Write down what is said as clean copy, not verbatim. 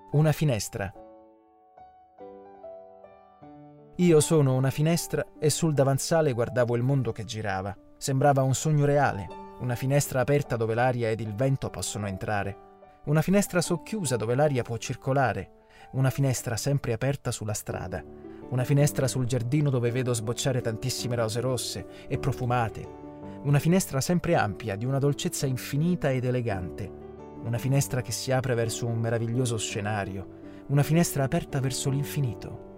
Una finestra. Io sono una finestra e sul davanzale guardavo il mondo che girava. Sembrava un sogno reale, una finestra aperta dove l'aria ed il vento possono entrare, una finestra socchiusa dove l'aria può circolare, una finestra sempre aperta sulla strada, una finestra sul giardino dove vedo sbocciare tantissime rose rosse e profumate, una finestra sempre ampia, di una dolcezza infinita ed elegante, una finestra che si apre verso un meraviglioso scenario, una finestra aperta verso l'infinito.